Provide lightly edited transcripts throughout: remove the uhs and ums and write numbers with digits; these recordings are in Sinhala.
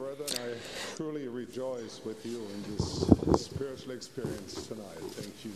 brethren, I truly rejoice with you in this spiritual experience tonight. Thank you.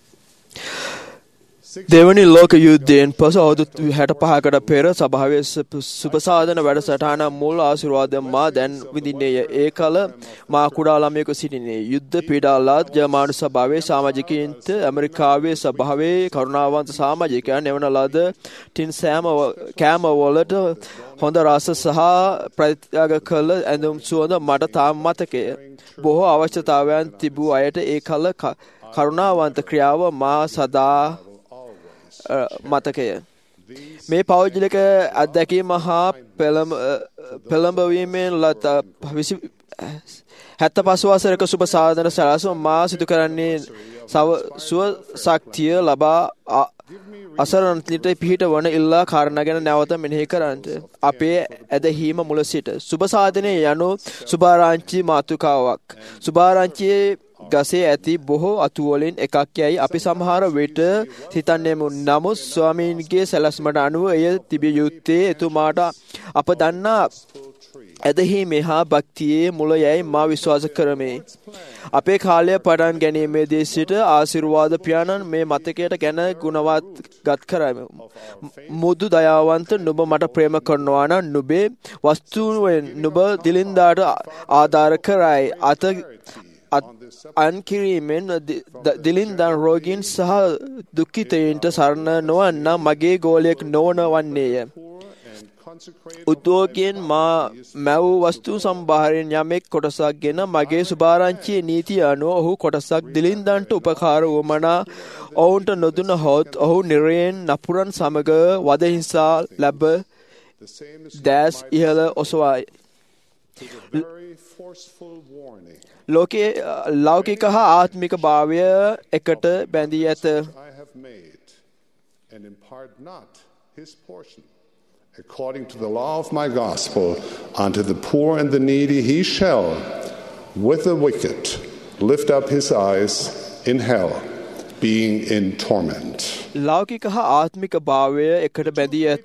දෙවනි ලෝක යුද්ධයෙන් පසු අවුරුදු 65කට පෙර සභාවේ සුපසාදන වැඩසටහන මුල් ආශිර්වාදය මා දැන් විඳින්නේය. ඒ කල මා කුඩා ළමයෙකු සිටින්නේ. යුද්ධ පීඩාලාත් ජර්මන් සභාවේ සමාජිකයින්ට ඇමරිකාවේ සභාවේ කරුණාවන්ත සමාජිකයන් එවන ලද ටින් කෑම වලට හොඳ රස සහ ප්‍රතිත්‍යාග කළ ඇඳුම් සුවඳ මට තාම මතකය. බොහෝ අවශ්‍යතාවයන් තිබූ අයට ඒ කල කරුණාවන්ත ක්‍රියාව මා සදා මතකය. මේ පෞද්ගලික අත්දැකීම හා පෙළඹවීමෙන් ලත 75 වසරක සුබ සාධන සැලසුම මා සිදු කරන්නේ සුව ශක්තිය ලබා අසරණත්වයට පිහිට වන ඉල්ලා කාරණා ගැන නැවත මෙනෙහි කරන්නට. අපේ ඇදහිීම මුල සිට සුබ සාධනය යනු සුභාරංචි මාතෘකාවක්. සුභාරංචියේ ගසේ ඇති බොහෝ අතුවලින් එකක් යයි අපි සමහර විට සිතන්නේමු. නමුත් ස්වාමීන්ගේ සැලැස්මට අනුව එය තිබිය යුත්තේ එතුමාට අප දන්නා ඇදහිීමේ හා භක්තියේ මුල යයි මා විශ්වාස කරමි. අපේ කාලය පටන් ගැනීමේදී සිට ආශිර්වාද පියාණන් මේ මතකයට ගැන ගුණවත් ගත් කරමු. මුදු දයාවන්ත නුඹ මට ප්‍රේම කරනවා නම් නුඹේ වස්තුවෙන් නුඹ දිලින්දාට ආධාර කරයි. අන්කිරීමෙන් දිලින්දන් රෝගීන් සහ දුක්ඛිතයින්ට සරණ නොවන්න මගේ ගෝලයක් නොවන වන්නේය. උද්‍යෝගයෙන් මා මැව් වස්තු සම්භාරයෙන් යමෙක් කොටසක් ගෙන මගේ සුභාරංචියේ නීතිය අනුව ඔහු කොටසක් දිලින්දන්ට උපකාර වුවමනා ඔවුන්ට නොදුන හොත් ඔහු නිරයෙන් නපුරන් සමග වදහිංසා ලැබ දැස් ඉහළ ඔසවායි. ලෝකයේ ලෞකික හා ආත්මික භාවය එකට බැඳී ඇත. According to the law of my gospel, unto the poor and the needy he shall, with the wicked, lift up his eyes in hell, being in torment. ලෞකික හා ආත්මික භාවය එකට බැඳී ඇත.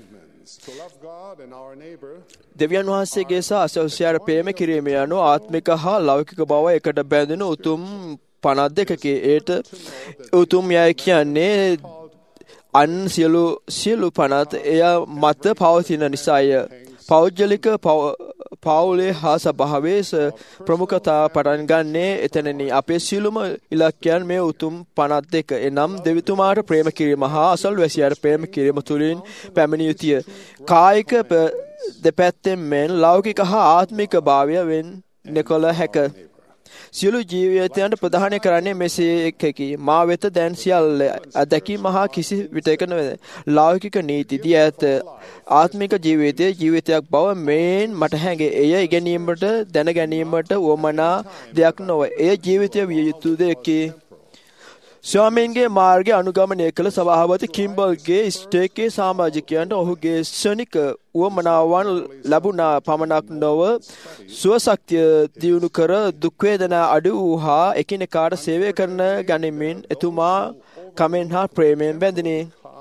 දෙවියන් වහන්සේගේ සහ අසව්‍යයට ප්‍රේම කිරීම යනු ආත්මික හා ලෞකික බව එකට බැඳෙන උතුම් 52කකි. ඒට උතුම් යයි කියන්නේ අන් සියලු පනත් එය මත පවතින නිසාය. පෞද්ගලික පවුලේ හා සභාවේ ප්‍රමුඛතාව පටන් ගන්නේ එතනනි. අපේ සියලුම ඉලක්කයන් මේ උතුම් 52. එනම් දෙවිතුමාට ප්‍රේම කිරීම හා අසල්වැසියාට ප්‍රේම කිරීම තුළින් පැමිණිය යුතුය. කායික දෙපැත්තෙන් මෙන් ලෞකික හා ආත්මික භාවය වෙන් කළ හැක. සියලු ජීවිතයන්ට ප්‍රදානය කරන්නේ මෙසේ එකකි. මා වෙත දැන් සියල්ල අදැකීම හා කිසි විටක නොවේ. ලෞකික නීති දී ඇත. ආත්මික ජීවිතයේ ජීවිතයක් බව මෙන් මට හැඟේ. එය ඉගෙනීමට දැන ගැනීමට වමනා දෙයක් නොව. එය ජීවිතය විය යුතු දෙයකි. ස්වාමීන්ගේ මාර්ගය අනුගමනය කළ සභාපති කිම්බල්ගේ ස්ටේකේ සමාජිකයන්ට ඔහුගේ ශනික උවමනාවන් ලැබුණා පමණක් නොව සුවශක්තිය දියුණු කර දුක් වේදනා අඩු වූ හා එකිනෙකාට සේවය කරන ගනිමින් එතුමා කමෙන් හා ප්‍රේමයෙන් බැඳිනේ.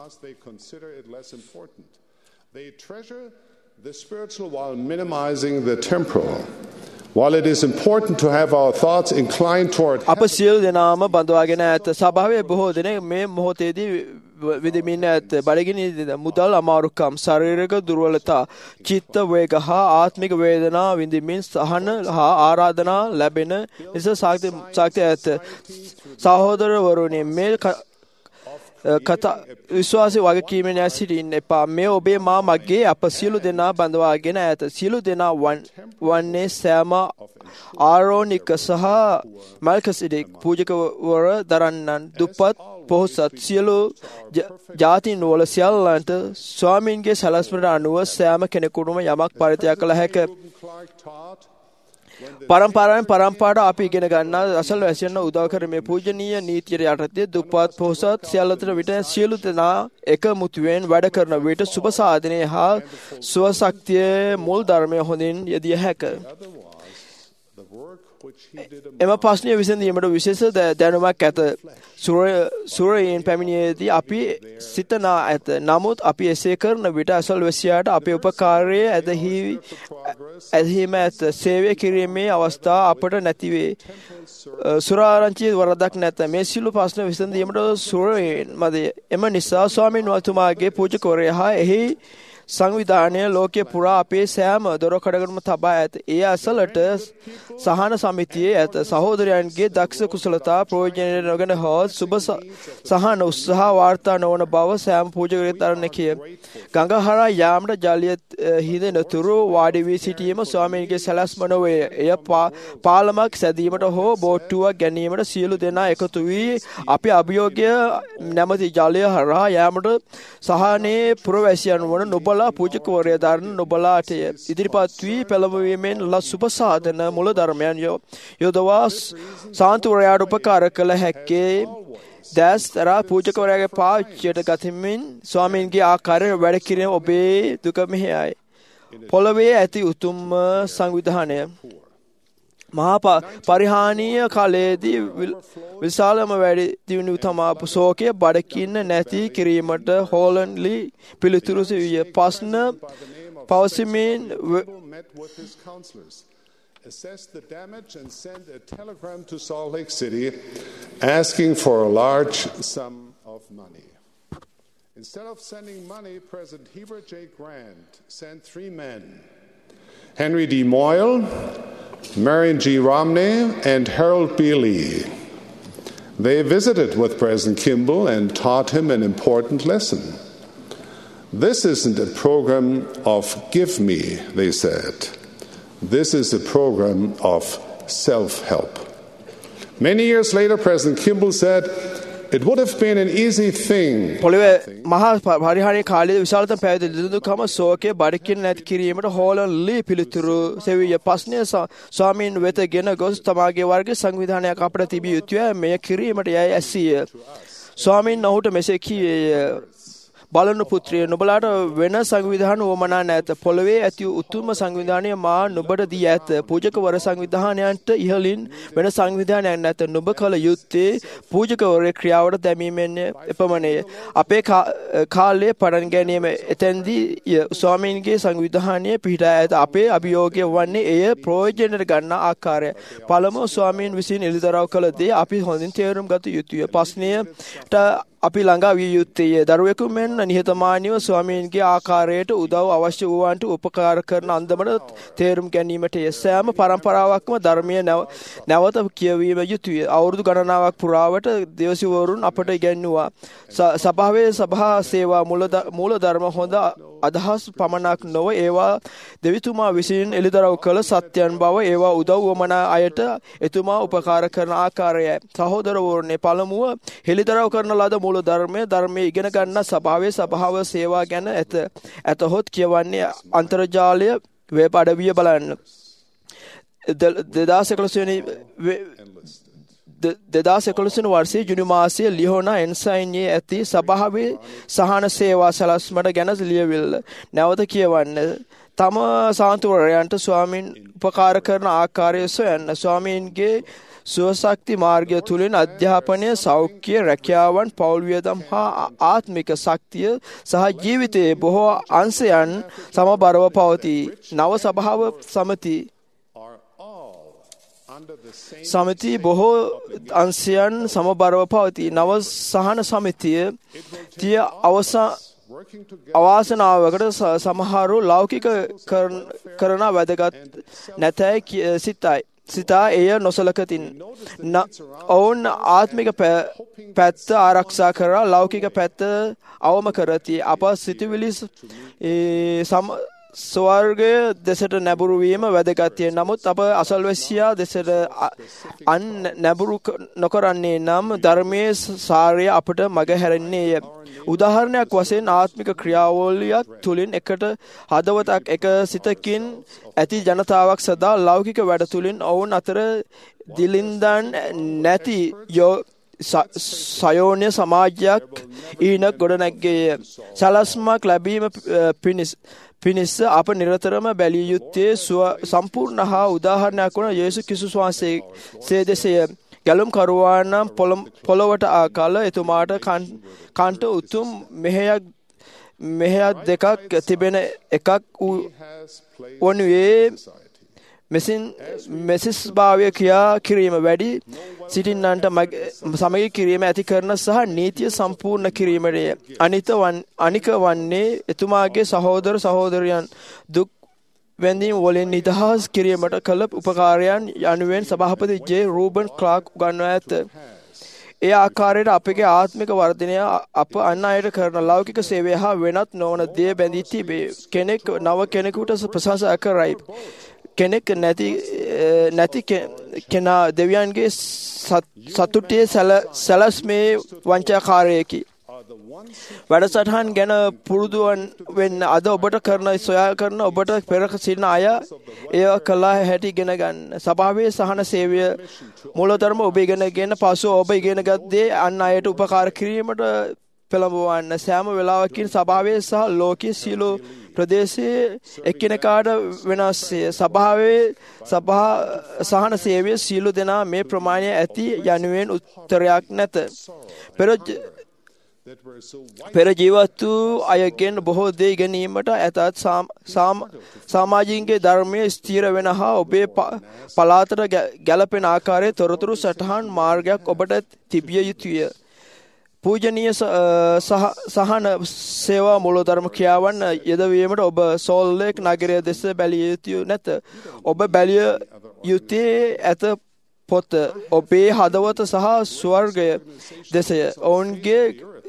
They treasure the spiritual while minimizing the temporal. While it is important to have our thoughts inclined toward අප සියලු දෙනාම බඳවාගෙන ඇත. සභාවේ බොහෝ දෙනෙක් මේ මොහොතේදී විඳමින් ඇත. බඩගිනි මුදල් අමාරුකම්, ශාරීරික දුර්වලතා, චිත්ත වේග හා ආත්මික වේදනා විඳමින් සහන හා ආරාධනා ලැබෙන නිසා සාක්ෂි ඇත. සහෝදරවරුනි, මේ කතා විශ්වාසී වගකීමෙන් සිටින්න එපා. මේ ඔබේ මා මගේ අප සියලු දෙනා බඳවාගෙන ඇත. සියලු දෙනා වන්නේ සෑම ආරෝනික සහ මල්කසිඩික් පූජකවර දරන්නන් දුප්පත් පොහොසත් සියලු ජාතීන් වල සියල්ලන්ට ස්වාමීන්ගේ සැලැස්මට අනුව සෑම කෙනෙකුටම යමක් පරිත්‍යාග කළ හැක. පරම්පරාවෙන් පරම්පරාවට අපි ඉගෙන ගන්නා අසල්වැසියන් උදව් කරමේ පූජනීය නීතියට යටතේ දුප්පත් පොහොසත් සියල්ලතර විට සියලු දෙනා එකමුතුවෙන් වැඩ කරන විට සුබ සාධනයේ හා සුව ශක්තියේ මුල් ධර්මය හොඳින් යෙදිය හැක. එම ප්‍රශ්නය විසඳීමට විශේෂ දැනුමක් ඇත. සූරයන් පැමිණියේදී අපි සිතනා ඇත. නමුත් අපි එසේ කරන විට අසල්වැසියාට අපේ උපකාරයේ ඇදහිම ඇත. සේවය කිරීමේ අවස්ථා අපට නැතිවේ. සුරාරංචි වරදක් නැත. මේ සියලු ප්‍රශ්න විසඳීමට සූරයන් මදය. එම නිසා ස්වාමීන් වහන්සේගේ පූජකවරයා හා එහි සංවිධානය ලෝකයේ පුරා අපේ සෑම දොරකඩකටම තබා ඇත. ඒ අසලට සහන සමිතියේ ඇත. සහෝදරයන්ගේ දක්ෂ කුසලතා ප්‍රයෝජනය නොගෙන හෝ සුබ සහන උත්සාහ වාර්තා නොවන බව සෑම පූජකයෙක් දරන්න කිය. ගඟ හරහා යාමට ජලය හිඳෙනතුරු වාඩි වී සිටීම ස්වාමීන්ගේ සැලැස්ම නොවේ. එය පාලමක් සැදීමට හෝ බෝට්ටුවක් ගැනීමට සියලු දෙනා එකතු වී අපි අභියෝගය නැමැති ජලය හරහා යාමට සහනේ පුරවැසියන් වන නොබලා පූජකවරයා දරන නොබලාට ඉදිරිපත් වී පෙළඹවීමෙන් ලත් සුබ සාධන මුල ධර්මයන් යොදවා සාන්තුවරයාට උපකාර කළ හැක්කේ දැස් තරා පූජකවරයාගේ පාවිච්චියට ගතිමින් ස්වාමීන්ගේ ආකාරයට වැඩ කිරීම ඔබේ දුක මෙහෙයයි. පොළවේ ඇති උතුම් සංවිධානය මහා පරිහානීය කාලයේදී විශාලම වැඩි දියුණු තමා ශෝකය බඩකින්න නැති කිරීමට හෝලන්ලි පිළිතුරු සිවිය. ප්‍රශ්න පවසමින් assessed the damage and sent a telegram to Salt Lake City asking for a large sum of money. Instead of sending money, President Heber J. Grant sent 3 men, Henry D. Moyle, Marion G. Romney, and Harold B. Lee. They visited with President Kimball and taught him an important lesson. This isn't a program of give me, they said. This is a program of self-help. Many years later, President Kimball said, it would have been an easy thing. පොළවේ මහා පරිහානීය කාලයේ විශාලතම පැවති දිදුකම ශෝකයේ බඩකින් නැති කිරීමට හෝලන් ලී පිළිතුරු සෙවිය. ප්‍රශ්නය ස්වාමීන් වෙත ගෙන ගොස් තමාගේ වර්ගයේ සංවිධානයක් අපට තිබිය යුතුය. මෙය කිරීමට යයි ඇසිය. ස්වාමීන් ඔහුට මෙසේ කීයේ බලන පුත්‍රය නුඹලාට වෙන සංවිධාන වමනා නැත. පොළවේ ඇති උතුම් සංවිධානය මා නුඹට දී ඇත. පූජකවර සංවිධානයන්ට ඉහළින් වෙන සංවිධානයක් නැත. නුඹ කල යුත්තේ පූජකවරේ ක්‍රියාවට දැමීමෙන් එපමණය. අපේ කාලයේ පටන් ගැනීම එතෙන්දී ස්වාමීන්ගේ සංවිධානය පිහිටා ඇත. අපේ අභියෝගය වන්නේ එය ප්‍රයෝජනයට ගන්නා ආකාරය. පළමුව ස්වාමීන් විසින් එළිදරව් කළ දේ අපි හොඳින් තේරුම් ගත යුතුය. ප්‍රශ්නයට අපි ළඟා විය යුත්තේ දරුවෙකු මෙන් නිහතමානීව ස්වාමීන්ගේ ආකාරයට උදව් අවශ්‍ය වූවන්ට උපකාර කරන අන්දමට තේරුම් ගැනීමට සෑම පරම්පරාවක්ම ධර්මය නැවත කියවීම යුතුය. අවුරුදු ගණනාවක් පුරාවට දේවසිවරුන් අපට ඉගැන්වුවා. සභාවේ සභා සේවා මූල ධර්ම හොඳ අදහස් පමණක් නොව ඒවා දෙවිතුමා විසින් එළිදරව් කළ සත්‍යයන් බව ඒවා උදව් වමනා අයට එතුමා උපකාර කරන ආකාරයයි. සහෝදරවරුනි, පළමුව හෙළිදරව් කරන ලද මූල ධර්මයේ ඉගෙන ගන්න සභාවේ සභාව සේවා ගැන ඇතහොත් කියවන්නේ අන්තර්ජාලය වෙබ් අඩවිය බලන්න. 2011 වර්ෂයේ ජුනි මාසයේ ලියෝනා එන්සයින්යේ ඇති සභාවේ සහන සේවා සැලැස්මට ගැන ලියවිල්ල නැවත කියවන්න. තම සාන්තුවරයන්ට ස්වාමීන් උපකාර කරන ආකාරය සොයන්න. ස්වාමීන්ගේ සුවශක්ති මාර්ගය තුළින් අධ්‍යාපනය, සෞඛ්‍ය, රැකියාවන්, පෞල් වියදම් හා ආත්මික ශක්තිය සහ ජීවිතයේ බොහෝ අංශයන් සමබරව පවතී. නව සභාව සමිති බොහෝ අංශයන් සමබරව පවතී. නව සහන සමිතිය තිය අවාසනාවකට සමහරු ලෞකික කරන වැදගත් නැතැයි සිතා එය නොසලකතින්. ඔවුන් ආත්මික පැත්ත ආරක්ෂා කරා ලෞකික පැත්ත අවම කරති. අප සිතුවිලි ස්වර්ගය දෙසට නැඹුරු වීම වැදගත්ය. නමුත් අප අසල්වැසියා දෙසට නැඹුරු නොකරන්නේ නම් ධර්මයේ සාරය අපට මගහැරන්නේය. උදාහරණයක් වශයෙන් ආත්මික ක්‍රියාවලියක් තුළින් එකට හදවතක් එක සිතකින් ඇති ජනතාවක් සදා ලෞකික වැඩ තුළින් ඔවුන් අතර දිලින්දන් නැති සයෝන්‍ය සමාජයක් ඊන ගොඩනැග්ගේය. සැලැස්මක් ලැබීම පිණිස අප නිරතරම බැලිය යුත්තේ සම්පූර්ණ හා උදාහරණයක් වන යේසුස් ක්‍රිස්තුස් වහන්සේ දෙසය. ගැලුම් කරුවානම් පොළොවට ආකල එතුමාට කන්ට උතුම් මෙහෙයක් දෙකක් තිබෙන එකක් වනුයේ මෙසිස් භාවය ක්‍රියා කිරීම වැඩි සිටින්නන්ට සමගි කිරීම ඇති කරන සහ නීතිය සම්පූර්ණ කිරීමටය. අනික වන්නේ එතුමාගේ සහෝදර සහෝදරයන් දුක් වැඳීම් වලින් නිදහස් කිරීමට කළ උපකාරයන් යනුවෙන් සභාපති ජේ රූබන් ක්ලාක් උගන්වා ඇත. ඒ ආකාරයට අපගේ ආත්මික වර්ධනය අප අන් අයට කරන ලෞකික සේවය හා වෙනත් නොවන දේ බැඳී තිබේ. කෙනෙක් නව කෙනෙකුට ප්‍රශංසා කරයි. කෙනෙක් නැති කෙනා දෙවියන්ගේ සතුටේ සැලැස්මේ වංචාකාරයෙකි. වැඩසටහන් ගැන පුරුදුවන් වෙන්න අද ඔබට කරන සොයා කරන ඔබට පෙර සිටින අය එය කළා හැටි ඉගෙන ගන්න. සභාවේ සහන සේවය මූලධර්ම ඔබ ඉගෙනගෙන පසු ඔබ ඉගෙනගත් දේ අන් අයට උපකාර කිරීමට පෙළඹවන්න. සෑම වෙලාවකින් සභාවේ සහ ලෝකයේ සියලු ප්‍රදේශයේ එකිනෙකාට වෙනස්ය. සභා සහන සේවය සියලු දෙනා මේ ප්‍රමාණය ඇති යනුවෙන් උත්තරයක් නැත. පෙර ජීවත් වූ අයගෙන් බොහෝ දේ ඉගෙනීමට ඇතත් සමාජිකගේ ධර්මයේ ස්ථිර වෙන හා ඔබේ පළාතට ගැලපෙන ආකාරයේ තොරතුරු සටහන් මාර්ගයක් ඔබට තිබිය යුතුය. පූජනීය සහන සේවා මූලධර්ම ක්‍රියාවන් යෙදවීමට ඔබ සෝල් ලේක් නගරය දෙස බැලිය යුතු නැත. ඔබ බැලිය යුත්තේ ඇත පොත ඔබේ හදවත සහ ස්වර්ගය දෙසය. ඔවුන්ගේ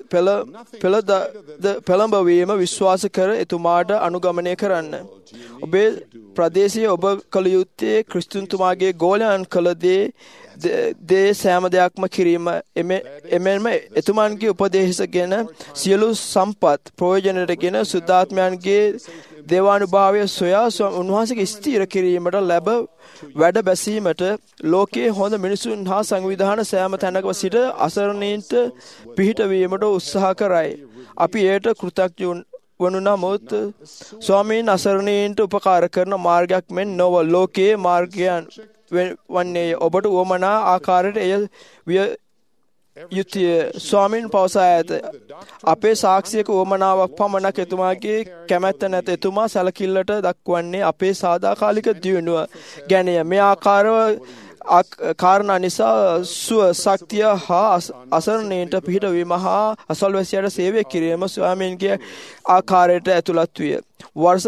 පෙළඹවීම විශ්වාස කර එතුමාට අනුගමනය කරන්න. ඔබේ ප්‍රදේශයේ ඔබ කළ යුත්තේ ක්‍රිස්තුන්තුමාගේ ගෝලයන් කළ දේ සෑම දෙයක්ම කිරීම. එමෙන්ම එතුමන්ගේ උපදේශගෙන සියලු සම්පත් ප්‍රයෝජනයටගෙන සුද්ධාත්මයන්ගේ දේවානුභාවය සොයා උන්වහන්සේගේ ස්ථිර කිරීමට ලැබ වැඩ බැසීමට ලෝකයේ හොඳ මිනිසුන් හා සංවිධාන සෑම තැනක සිට අසරණීන්ට පිහිටවීමට උත්සාහ කරයි. අපි එයට කෘතඥ වනු නමුත් ස්වාමීන් අසරණීන්ට උපකාර කරන මාර්ගයක් මෙන් නොව ලෝකයේ මාර්ගයන් වන්නේ ඔබට වමනා ආකාරයට එය විය යුතුය. ස්වාමීන් පවසා ඇත. අපේ සාක්ෂියක වමනාවක් පමණක් එතුමාගේ කැමැත්ත නැත. එතුමා සැලකිල්ලට දක්වන්නේ අපේ සාදාකාලික දියුණුව ගැනය. මේ කාරණා නිසා ශක්තිය හා අසරණීන්ට පිහිටවීම හා අසල්වැසියට සේවය කිරීම ස්වාමීන්ගේ ආකාරයට ඇතුළත් විය. වර්ෂ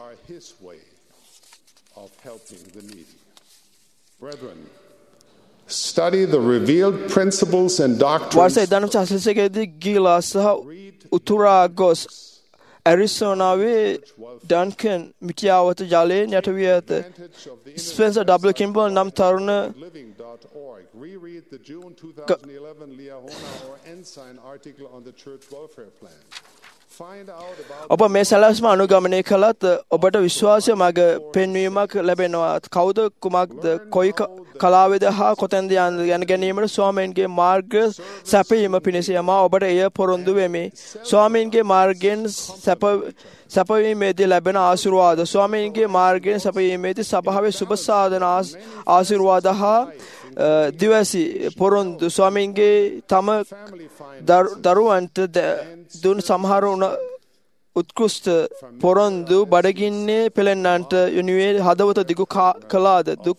Study the revealed principles and doctrines. වර්ෂ 1986 ගීලා සහ උතුරා ගොස් ඇරිසෝනාවේ ඩන්කන් මිටියාවත ජලයෙන් යට වී ඇත. Spencer W. කිම්බල් නම් තරුණ Reread the June 2011 Liahona or Ensign article on the church welfare plan. ඔබ මේ සැලැස්ම අනුගමනය කළත් ඔබට විශ්වාසය මග පෙන්වීමක් ලැබෙනවා. කවුද කුමක්ද කොයි කලාවේද හා කොතැනද යන ගැනීමට ස්වාමීන්ගේ මාර්ග සැපයීම පිණිස යමා ඔබට එය පොරොන්දු වෙමි. ස්වාමීන්ගේ මාර්ගයෙන් සැපවීමේදී ලැබෙන ආශිර්වාද ස්වාමීන්ගේ මාර්ගයෙන් සැපවීමේදී සභාවේ සුබ සාධන ආශිර්වාද හා දිවසි පොරොන්දු ස්වාමීන්ගේ තම දරුවන්ට දුන් සමහර උත්කෘෂ්ට පොරොන්දු බඩගින්නේ පෙළෙන්නන්ට යනුවේ හදවත දිගු කළාද දුක්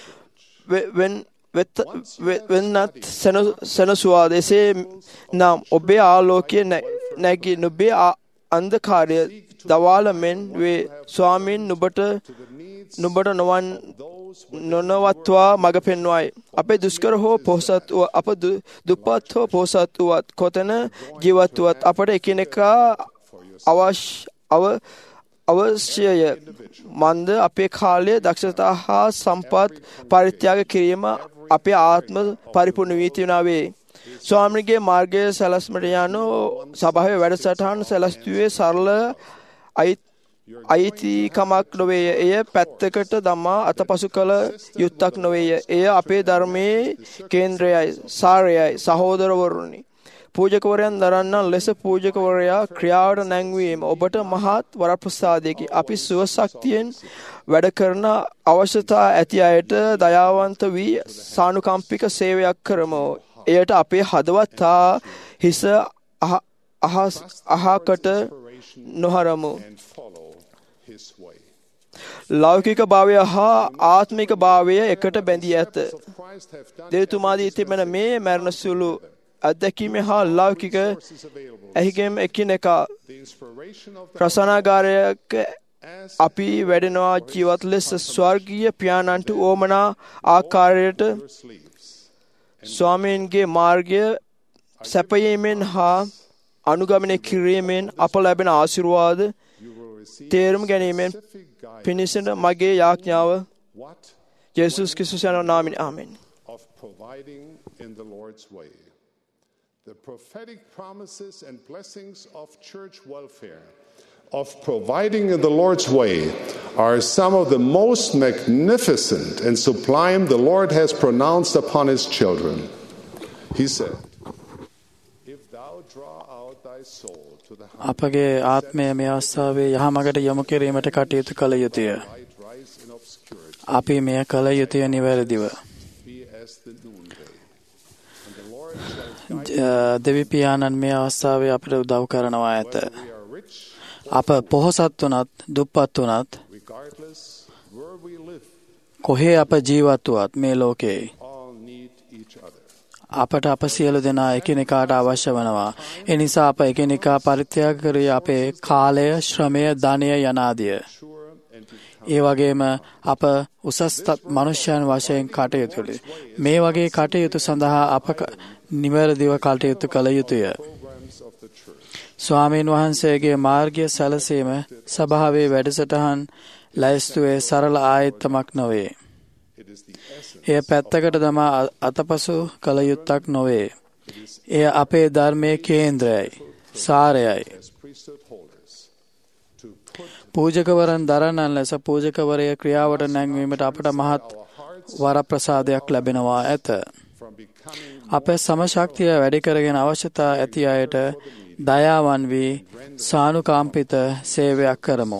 වෙන්නත් සැනසුවාද. එසේ නම් ඔබේ ආලෝකය නැගී නුබේ අන්ධකාරය දවාල මෙන් වේ. ස්වාමීන් නුඹට නොනවත්වා මඟ පෙන්වයි. අපේ දුෂ්කර හෝ පොහොසත් වූ අප දුප්පත් හෝ පොහොසත් වූවත් කොතැන ජීවත් වුවත් අපට එකිනෙකා අවශ්‍යය. මන්ද අපේ කාලය දක්ෂතා හා සම්පත් පරිත්‍යාග කිරීම අපේ ආත්ම පරිපූර්ණ වී තිබෙනවා. ස්වාමීන්ගේ මාර්ගයේ සැලැස්මට යනු සභාවේ වැඩසටහන් සැලැස්තුවේ සරල අයිතිකමක් නොවේය. එය පැත්තකට දමා අතපසු කළ යුත්තක් නොවේය. එය අපේ ධර්මයේ කේන්ද්‍රයයි, සාරයයි. සහෝදරවරුනි, පූජකවරයන් දරන්නන් ලෙස පූජකවරයා ක්‍රියාවට නැංවීම ඔබට මහත් වරප්‍රසාදයකි. අපි සුවශක්තියෙන් වැඩ කරන අවශ්‍යතා ඇති අයට දයාවන්ත වී සානුකම්පික සේවයක් කරමු. එයට අපේ හදවත් හා හිස අහකට නොහරමු. ලෞකික භාවය හා ආත්මික භාවය එකට බැඳී ඇත. දෙවිතුමාදී තිබෙන මේ මරණ සුළු අත්දැකීම හා ලෞකික ඇහිගැම් එකිනෙකා රසනාගාරයක අපි වැඩෙනවා ජීවත් ලෙස ස්වර්ගීය පියාණන්ට ඕමනා ආකාරයට ස්වාමීන්ගේ මාර්ගය සැපයීමෙන් හා අනුගමනය කිරීමෙන් අප ලැබෙන ආශිර්වාද තේරුම් ගැනීමෙන් පිණිසට මගේ යාඥාව යේසුස් ක්‍රිස්තුස් යන නාමයෙන් ආමෙන්. The prophetic promises and blessings of church welfare, of providing in the Lord's way, are some of the most magnificent and sublime the Lord has pronounced upon his children. He said, if thou draw out thy soul to the අපගේ ආත්මය මේ අවස්ථාවේ යහමගට යොමු කිරීමට කටයුතු කළ යුතුය. අපි මෙය කළ යුතුය නිවැරදිව. දෙවිපියාණන් මේ අවස්ථාවේ අපට උදව් කරනවා ඇත. අප පොහොසත් වුණත් දුප්පත් වුණත් කොහේ අප ජීවත් වුවත් මේ ලෝකේ අපට අප සියලු දෙනා එකිනෙකාට අවශ්‍ය වනවා. ඒ නිසා අප එකිනෙකා පරිත්‍යාග කරේ අපේ කාලය, ශ්‍රමය, ධනය යනාදිය. ඒ වගේම අප උසස් මනුෂ්‍යයන් වශයෙන් කටයුතු මේ වගේ කටයුතු සඳහා අප නිවැරදිව කටයුතු කළ යුතුය. ස්වාමීන් වහන්සේගේ මාර්ගය සැලසීම සභාවේ වැඩසටහන් ලැයිස්තුවේ සරල ආයත්තමක් නොවේ. එය පැත්තකට දමා අතපසු කළ යුත්තක් නොවේ. එය අපේ ධර්මයේ කේන්ද්‍රයයි, සාරයයි. පූජකවරන් දරන්නන් ලෙස පූජකවරය ක්‍රියාවට නැංවීමට අපට මහත් වරප්‍රසාදයක් ලැබෙනවා ඇත. අපේ සමශක්තිය වැඩි කරගෙන අවශ්‍යතා ඇති අයට දයාවන් වී සානුකම්පිත සේවයක් කරමු.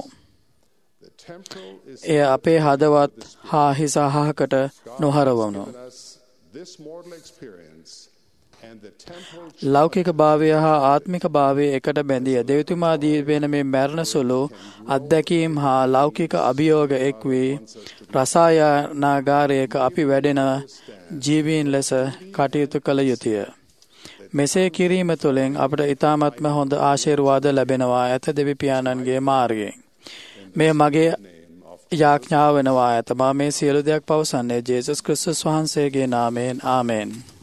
එය අපේ හදවත් හා හිස අහකට නොහරවමු. ලෞකික භාවය හා ආත්මික භාවය එකට බැඳිය දෙවිතුමා දී වෙන මේ මරණ සුළු අත්දැකීම් හා ලෞකික අභියෝග එක් වී රසායනාගාරයක අපි වැඩෙන ජීවීන් ලෙස කටයුතු කළ යුතුය. මෙසේ කිරීම තුළින් අපට ඉතාමත්ම හොඳ ආශිර්වාද ලැබෙනවා ඇත දෙවිපියාණන්ගේ මාර්ගයෙන්. මේ මගේ යාඥාව වෙනවා ඇත. මා මේ සියලු දෙයක් පවසන්නේ ජේසුස් ක්‍රිස්තුස් වහන්සේගේ නාමයෙන්. ආමෙන්.